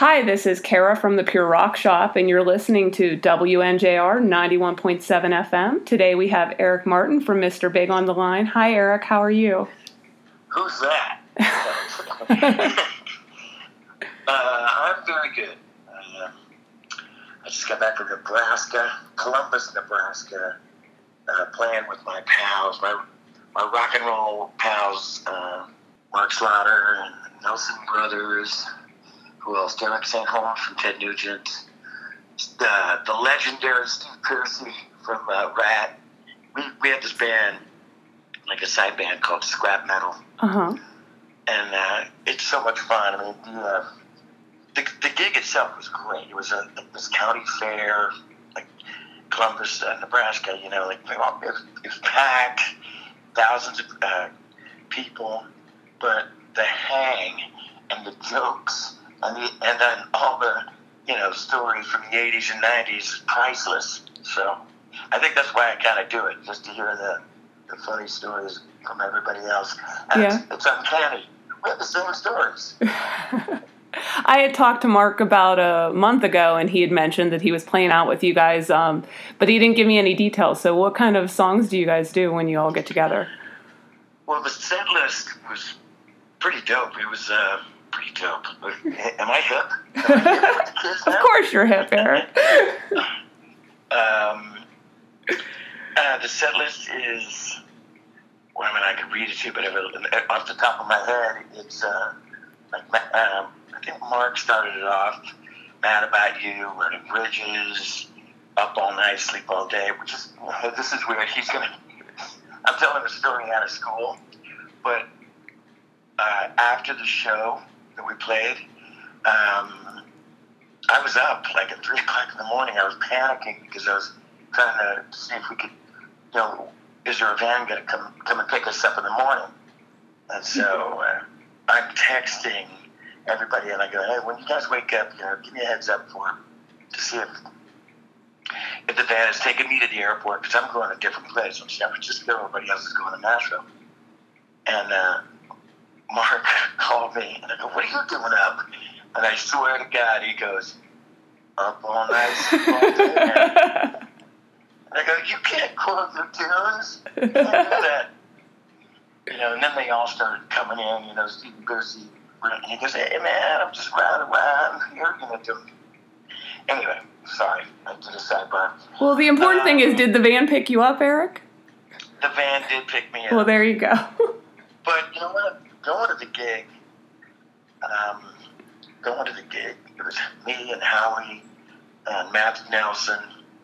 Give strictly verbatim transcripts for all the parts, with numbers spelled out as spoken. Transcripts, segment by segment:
Hi, this is Kara from the Pure Rock Shop, and you're listening to W N J R ninety-one point seven F M. Today we have Eric Martin from Mister Big on the line. Hi, Eric. How are you? Who's that? uh, I'm very good. Uh, I just got back from Nebraska, Columbus, Nebraska, uh, playing with my pals, my my rock and roll pals, uh, Mark Slaughter and Nelson Brothers. Who else? Derek Saint Holmes from Ted Nugent. Uh, the legendary Steve Piercy from uh, Rat. We we had this band, like a side band called Scrap Metal. Uh-huh. And uh, it's so much fun. I mean, the, uh, the the gig itself was great. It was a like this county fair, like Columbus, uh, Nebraska. You know, like it was, it was packed, thousands of uh, people. But the hang and the jokes and the and then all the you know stories from the eighties and nineties is priceless. So I think that's why I kind of do it, just to hear the the funny stories from everybody else. And Yeah. it's, it's uncanny. We have the same stories. I had talked to Mark about a month ago, and he had mentioned that he was playing out with you guys, um, but he didn't give me any details. So what kind of songs do you guys do when you all get together? Well, the set list was pretty dope. It was uh, pretty dope. Am I hip? Am I hip with the kids now? Of course you're hip, Eric. um, uh, the set list is... Well, I mean, I could read it to you, but if it, off the top of my head, it's uh, like um, I think Mark started it off. Mad About You, Burning Bridges, Up All Night, Sleep All Day. Which is this is weird. He's gonna. I'm telling a story out of school, but uh, after the show that we played, um, I was up like at three o'clock in the morning. I was panicking because I was trying to see if we could, you know. Is there a van going to come come and pick us up in the morning? And so uh, I'm texting everybody, and I go, hey, when you guys wake up, you know, give me a heads up for to see if if the van is taking me to the airport, because I'm going to a different place. I'm San Francisco, everybody else is going to Nashville. And uh, Mark called me, and I go, what are you doing up? And I swear to God, he goes, up all night, sleep all day, man. I go, you can't quote your tunes. You can't do that. You know, and then they all started coming in, you know, Steve Piercy. He goes, hey, man, I'm just riding around. You're going to do it. Anyway, sorry. I did a sidebar. Well, the important um, thing is, did the van pick you up, Eric? The van did pick me up. Well, there you go. But you know what? Going to the gig, um, going to the gig, it was me and Howie and Matt Nelson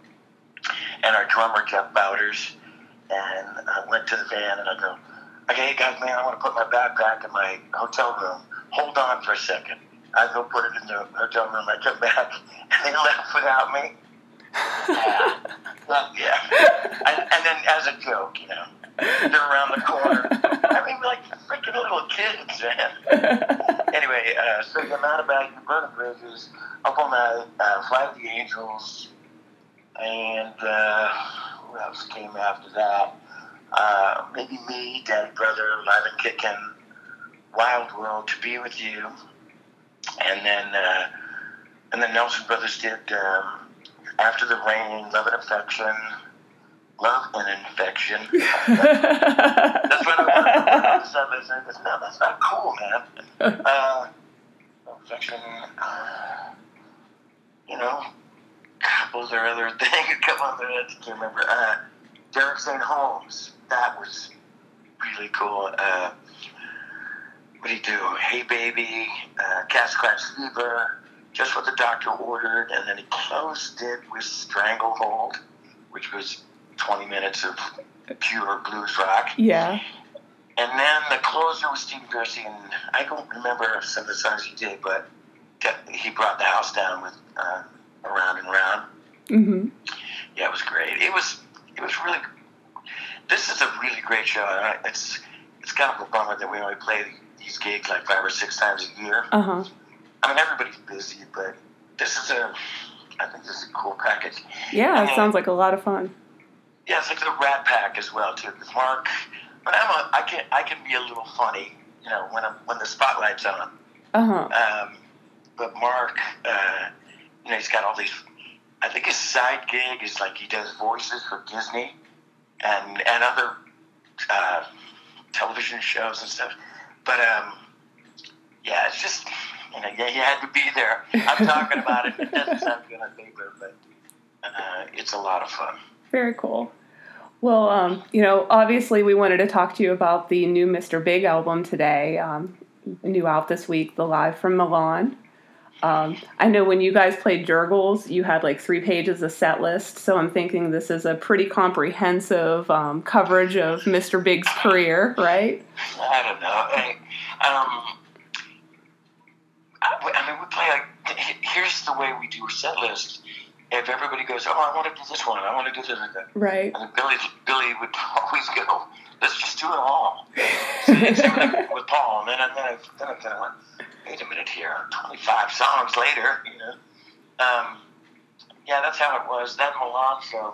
and our drummer, Jeff Bowders, and I went to the van, and I go, okay, guys, man, I want to put my backpack in my hotel room. Hold on for a second. I go put it in the hotel room. I come back, and they left without me. Yeah. Well, yeah. And, and then as a joke, you know, they're around the corner. I mean, we're like freaking little kids, man. Anyway, uh, so you're Mad About You, Burning Bridges, Up All Night, uh, Fly with the Angels, and uh, who else came after that? Uh, maybe Me, Daddy Brother, Live and Kickin', Wild World, To Be With You, and then uh, and then Nelson Brothers did um, After the Rain, Love and Affection, Love and Infection. That's when I was like, no, that's not cool, man. Uh, affection, uh, you know. Couples or other thing, a couple other I can't remember. Uh, Derek Saint Holmes, that was really cool. Uh, what did he do? Hey Baby, uh, Cat Scratch Fever, Just What the Doctor Ordered, and then he closed it with Stranglehold, which was twenty minutes of pure blues rock. Yeah. And then the closer was Steve Piercy, and I don't remember some of the songs he did, but he brought the house down with uh, Around and Round. Mm-hmm. Yeah, it was great. It was it was really. This is a really great show. It's it's kind of a bummer that we only play these gigs like five or six times a year. Uh huh. I mean, everybody's busy, but this is a. I think this is a cool package. Yeah, and it sounds like a lot of fun. Yeah, it's like the Rat Pack as well too. Because Mark, but I'm a, I can I can be a little funny, you know, when I'm when the spotlight's on. Uh huh. Um, but Mark, uh, you know, he's got all these. I think his side gig is like he does voices for Disney and and other uh, television shows and stuff. But um, yeah, it's just you know, yeah, you had to be there. I'm talking about it. It doesn't sound good on paper, but uh, it's a lot of fun. Very cool. Well, um, you know, obviously we wanted to talk to you about the new Mister Big album today. Um, new out this week, the Live from Milan. Um, I know when you guys played Jurgles, you had like three pages of set list, so I'm thinking this is a pretty comprehensive um, coverage of Mister Big's career, right? I don't know. I, um, I, I mean, we play like, here's the way we do a set list. If everybody goes, oh, I want to do this one, I want to do this, right? And Billy, Billy would always go, let's just do it all. So you see with, with Paul, and then, and then I, then I kind of went, wait a minute here, twenty-five songs later, you know. Um, yeah, that's how it was. That Milan show,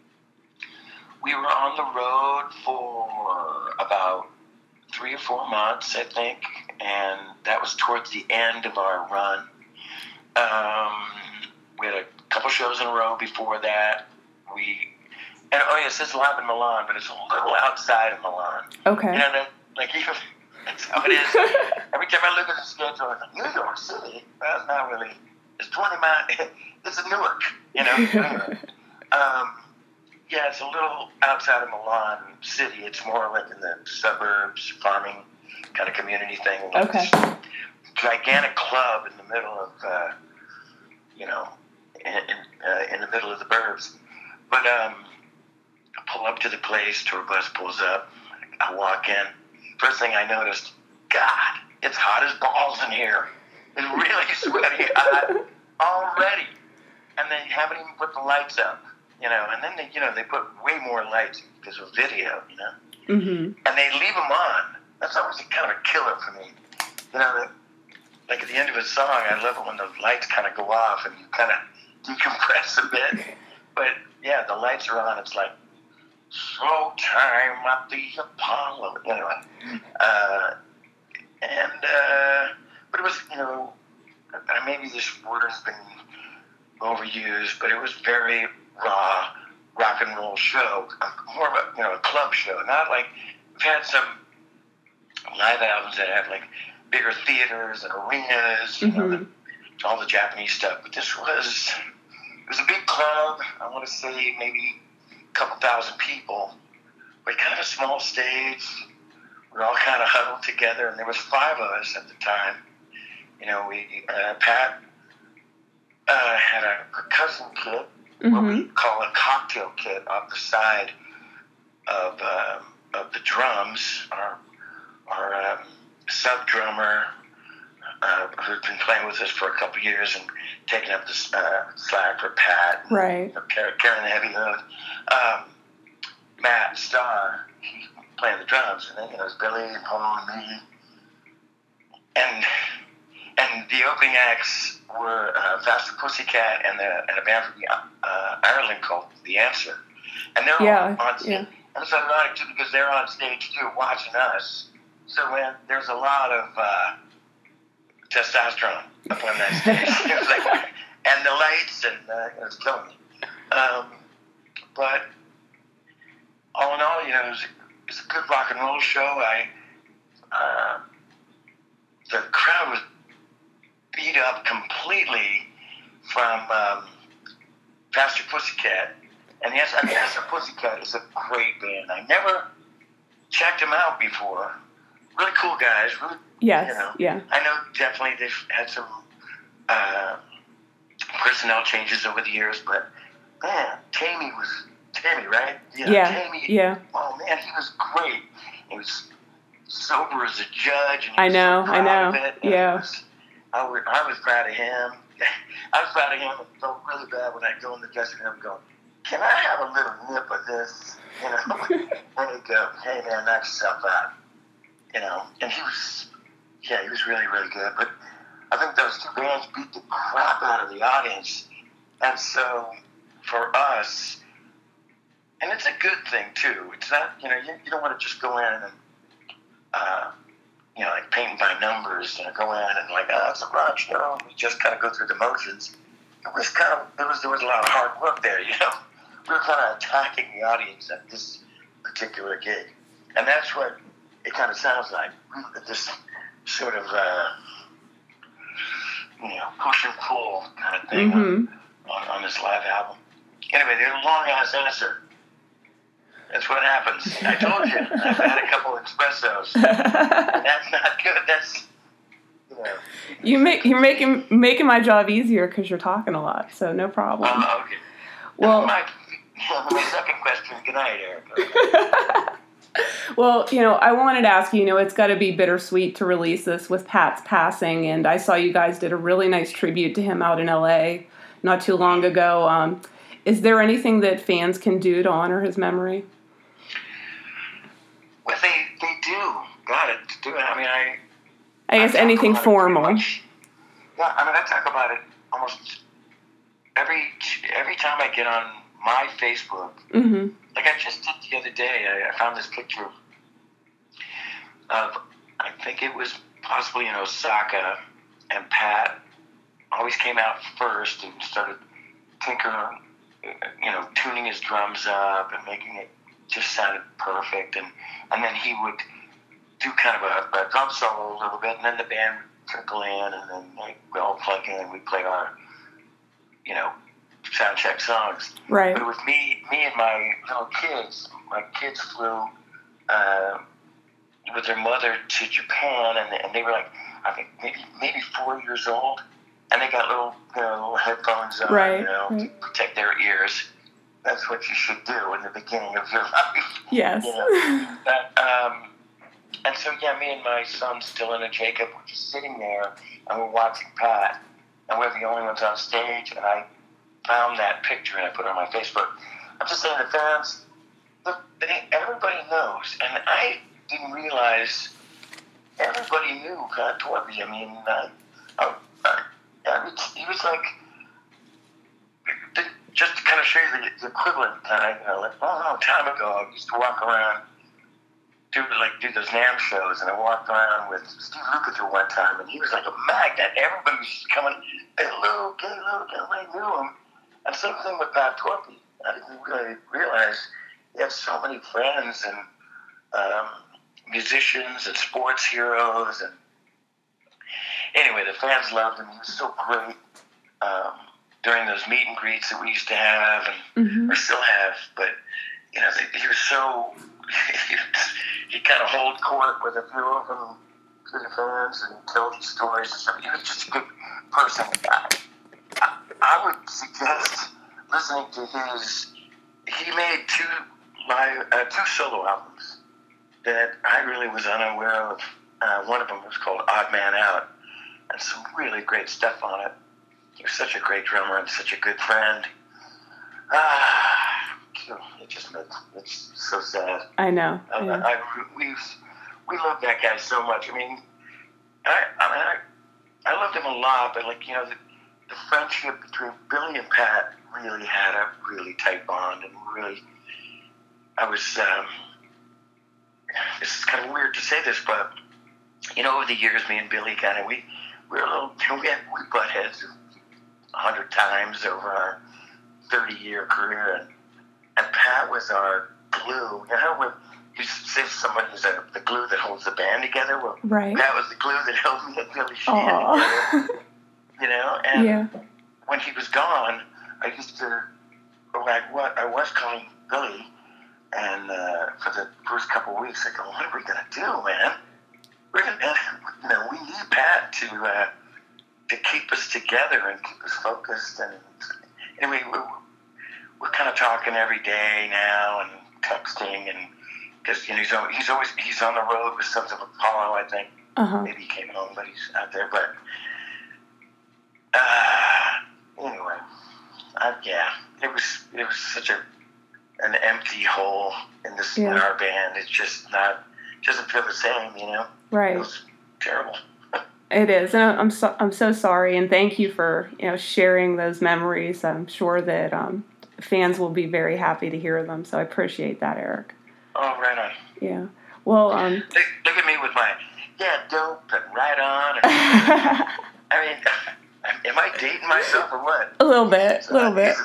we were on the road for about three or four months, I think, and that was towards the end of our run. Um, we had a couple shows in a row before that. We and oh yes, it's live in Milan, but it's a little outside of Milan. Okay. You know, that, like even that's how it is. Every time I look at the schedule, I'm like, New York City. Well, it's not really. It's twenty miles. It's in Newark. You know. um, yeah, it's a little outside of Milan City. It's more like in the suburbs, farming kind of community thing. Okay. Gigantic club in the middle of, uh, you know. In, in, uh, in the middle of the burbs. But um, I pull up to the place, tour bus pulls up, I walk in. First thing I noticed, God, it's hot as balls in here. It's really sweaty hot already. And they haven't even put the lights up, you know. And then, they, you know, they put way more lights because of video, you know. Mm-hmm. And they leave them on. That's always kind of a killer for me. You know, like at the end of a song, I love it when the lights kind of go off and you kind of decompress a bit, but yeah, the lights are on. It's like slow time at the Apollo. Anyway, uh, and uh, but it was, you know, maybe this word has been overused, but it was very raw rock and roll show, more of a, you know, a club show. Not like we've had some live albums that have like bigger theaters and arenas, you mm-hmm. know, the, all the Japanese stuff, but this was. It was a big club. I want to say maybe a couple thousand people, but kind of a small stage. We were all kind of huddled together, and there was five of us at the time. You know, we uh, Pat uh, had a percussion kit, mm-hmm. what we call a cocktail kit, off the side of uh, of the drums. Our our um, sub drummer. Uh, who's been playing with us for a couple years and taking up the uh, slack for Pat, right? And carrying the heavy load. Um, Matt Starr, he playing the drums, and then you know, it was Billy and Paul and me, and and the opening acts were uh, Faster Pussycat and, the, and a band from uh, Ireland called The Answer, and they're yeah, all on stage. Yeah. And it's ironic too because they're on stage too, watching us. So when there's a lot of uh, testosterone up on that stage. It was like, and the lights, and uh, it was killing me. Um, but all in all, you know, it was, it was a good rock and roll show. I, uh, the crowd was beat up completely from um, Faster Pussycat. And yes, I mean, Faster Pussycat is a great band. I never checked them out before. Really cool guys. Really, yes, you know, yeah. I know definitely they've had some uh, personnel changes over the years, but man, Tammy was Tammy, right? Yeah, yeah. Tammy, yeah. Oh man, he was great. He was sober as a judge. And he I was know, so I proud of know. it, and Yeah. it was, I, was, I was proud of him. I was proud of him. I felt really bad when I go in the dressing room going, can I have a little nip of this? You know, and he'd go, hey man, knock yourself out. You know, and he was, yeah, he was really, really good. But I think those two bands beat the crap out of the audience. And so for us, and it's a good thing too. It's not, you know, you, you don't want to just go in and uh, you know, like painting by numbers, you know, go in and like, oh, it's a rock show. We just kind of go through the motions. It was kind of, there was, there was a lot of hard work there, you know. We were kind of attacking the audience at this particular gig. And that's what it kind of sounds like, this sort of, uh, you know, push and pull kind of thing mm-hmm. on, on this live album. Anyway, there's a long-ass answer. That's what happens. I told you. I've had a couple of espressos. That's not good. That's, you know. You make, you're making making my job easier because you're talking a lot, so no problem. Oh, uh, okay. Well, my, my second question. Good night, Erica. Well, you know, I wanted to ask you, you know, it's got to be bittersweet to release this with Pat's passing, and I saw you guys did a really nice tribute to him out in L A not too long ago. Um, is there anything that fans can do to honor his memory? Well, they, they do. Got it. To do it. I mean, I... I guess I anything formal. Yeah, I mean, I talk about it almost every every time I get on my Facebook. Mm-hmm. Like I just did the other day, I, I found this picture of, I think it was possibly in Osaka, and Pat always came out first and started tinkering, you know, tuning his drums up and making it just sounded perfect. And, and then he would do kind of a, a drum solo a little bit, and then the band would trickle in, and then like, we all plug in and we play our, you know, sound check songs. Right. But with me, me and my little kids, my kids flew uh, with their mother to Japan, and, and they were like, I think maybe maybe four years old, and they got little, you know, little headphones on, right, you know, right. to protect their ears. That's what you should do in the beginning of your life. Yes. You know? But, um, and so, yeah, me and my son, Dylan and Jacob, were just sitting there, and we're watching Pat, and we're the only ones on stage, and I found that picture and I put it on my Facebook. I'm just saying the fans, look, they, everybody knows, and I didn't realize everybody knew Pat Torpey. I mean, uh, I, I, I, he was like, just to kind of show you the, the equivalent, kind of, you know, like, oh, no, time ago, I used to walk around, do like do those NAMM shows, and I walked around with Steve Lukather one time, and he was like a magnet. Everybody was just coming, hey, Luke, hey, Luke, everybody knew him. And same thing with Pat Torpey. I didn't really realize he had so many friends and um, musicians and sports heroes. And anyway, the fans loved him. He was so great um, during those meet and greets that we used to have, and mm-hmm. or still have. But you know, he was so he, he kind of hold court with a few of them to the fans and tell these stories and stuff. He was just a good person. I, I, I would suggest listening to his. He made two live, uh, two solo albums that I really was unaware of. Uh, one of them was called Odd Man Out, and some really great stuff on it. He was such a great drummer and such a good friend. Ah, it just makes it's so sad. I know. I, yeah. I, I, we we love that guy so much. I mean, I I mean I, I loved him a lot, but like you know the. The friendship between Billy and Pat really had a really tight bond, and really, I was, um, this is kind of weird to say this, but, you know, over the years, me and Billy kind of, we, we were a little, we had, we butt heads a hundred times over our thirty-year career, and, and Pat was our glue. You know, when you say somebody's a, the glue that holds the band together, well, right. Pat was the glue that held me and Billy Sheehan together. You know, and yeah. when he was gone, I used to, like, what I was calling Billy, and uh, for the first couple of weeks, I go, what are we gonna do, man? We're gonna, you know, we need Pat to uh, to keep us together and keep us focused. And anyway, we're, we're kind of talking every day now and texting, and because you know he's always, he's always he's on the road with Sons of Apollo, I think. Uh-huh. Maybe he came home, but he's out there, but. Uh, anyway, uh, yeah, it was it was such a an empty hole in this yeah. in our band. It's just not doesn't feel the same, you know. Right. It was terrible. It is, and I'm so I'm so sorry, and thank you for you know sharing those memories. I'm sure that um, fans will be very happy to hear them. So I appreciate that, Eric. Oh, right on. Yeah. Well, um, look, look at me with my yeah, dope and right on. And, I mean, am I dating myself or what? A little bit, a little bit.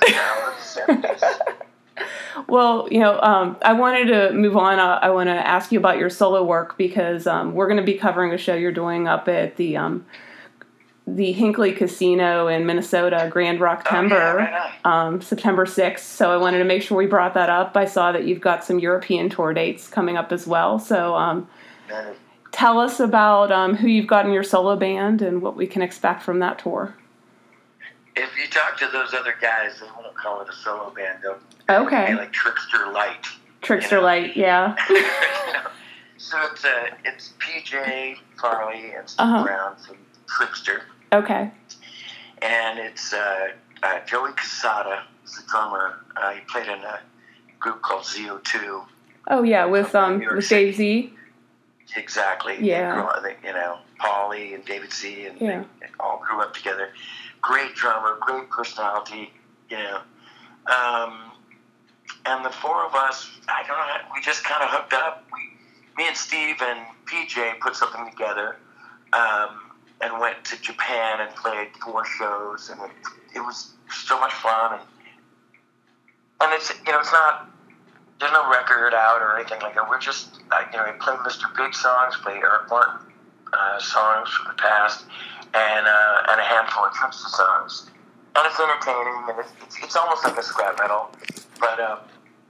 Well, you know, um, I wanted to move on. I, I want to ask you about your solo work because um, we're going to be covering a show you're doing up at the um, the Hinckley Casino in Minnesota, Grand Rocktember, oh, yeah, right um, September sixth. So I wanted to make sure we brought that up. I saw that you've got some European tour dates coming up as well. So um, right. tell us about um, who you've got in your solo band and what we can expect from that tour. If you talk to those other guys, they won't call it a solo band. They'll Okay. be like Trickster Light. Trickster you know? Light, yeah. you know? So it's uh, it's P J Farley and Steve Uh-huh. Brown from Trickster. Okay. And it's uh, uh, Joey Casada, is the drummer. Uh, he played in a group called Z O two. Oh, yeah, with From um New York with City. Dave Z. Exactly. Yeah. They grew up, they, you know, Paulie and David Z. And Yeah. they all grew up together. Great drummer, great personality, you know. Um, and the four of us, I don't know, we just kind of hooked up. We, me and Steve and P J put something together um, and went to Japan and played four shows, and it, it was so much fun. And, and it's, you know, it's not, there's no record out or anything like that. We're just, uh, you know, we play Mister Big songs, play Eric Martin uh, songs from the past, and uh, and a handful of Trickster songs. And it's entertaining, and it's, it's, it's almost like a scrap metal. But, uh,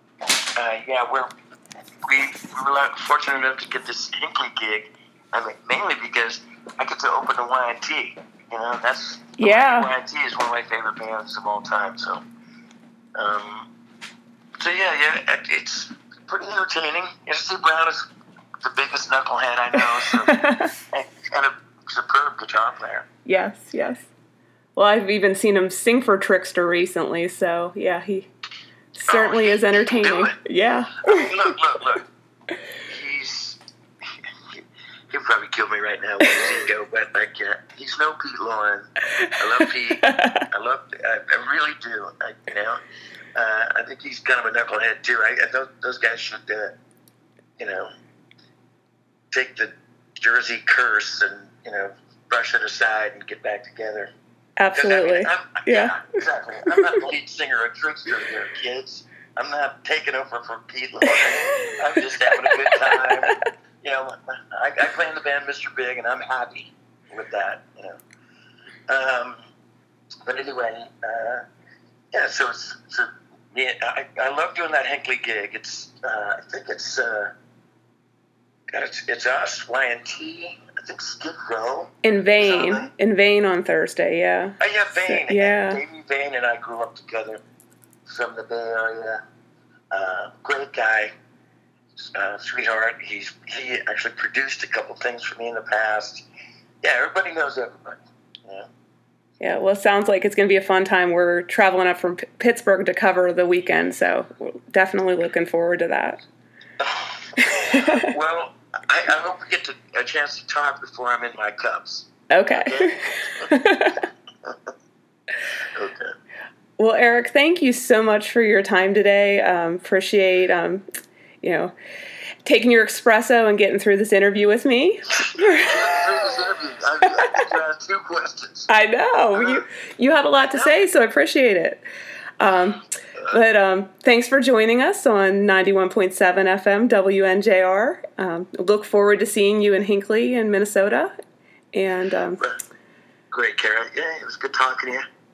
uh, yeah, we're, we, we were fortunate enough to get this Hinckley gig, I mean, mainly because I get to open the Y and T. You know, that's, Yeah. Y and T is one of my favorite bands of all time, so, um, so yeah, yeah, it, it's pretty entertaining. You know, Steve Brown is the biggest knucklehead I know, so, and, and a superb guitar player. Yes, yes. Well, I've even seen him sing for Trickster recently, so yeah, he certainly Oh, is entertaining. do it. Yeah. I mean, look, look, look. He's he'll probably kill me right now with his ego, but like, uh, he's no Pete Lauren. I love Pete. I love, I, I really do. I, you know, uh, I think he's kind of a knucklehead too. I, I those, those guys should, uh, you know, take the Jersey curse and you know brush it aside and get back together. Absolutely. I mean, I'm, Yeah. yeah, exactly. I'm not the lead singer of Trickster here, kids. I'm not taking over for Pete Lauren. I'm just having a good time. You know, I, I play in the band Mister Big, and I'm happy with that. You know. Um, but anyway, uh, yeah. So it's, so yeah, I, I love doing that Hinckley gig. It's uh, I think it's uh, God, it's it's us Y and T. I think Skid Row. In Vain. Something. In Vain on Thursday, yeah. Oh, yeah, Vane. So, yeah. Davey Vane and I grew up together from the Bay Area. Uh, great guy, uh, sweetheart. He's he actually produced a couple things for me in the past. Yeah, everybody knows everybody. Yeah. Yeah, well, it sounds like it's going to be a fun time. We're traveling up from P- Pittsburgh to cover the weekend, so we're definitely looking forward to that. Well, I, I hope we get to, a chance to talk before I'm in my cups. Okay. Okay. Well, Eric, thank you so much for your time today. Um, appreciate, um, you know, taking your espresso and getting through this interview with me. I, I think you asked two questions. I know. You you had a lot to say, so I appreciate it. Um, but um, thanks for joining us on ninety-one point seven F M W N J R. Um, look forward to seeing you in Hinckley in Minnesota. And um, Great, Kara. Yeah, it was good talking to you.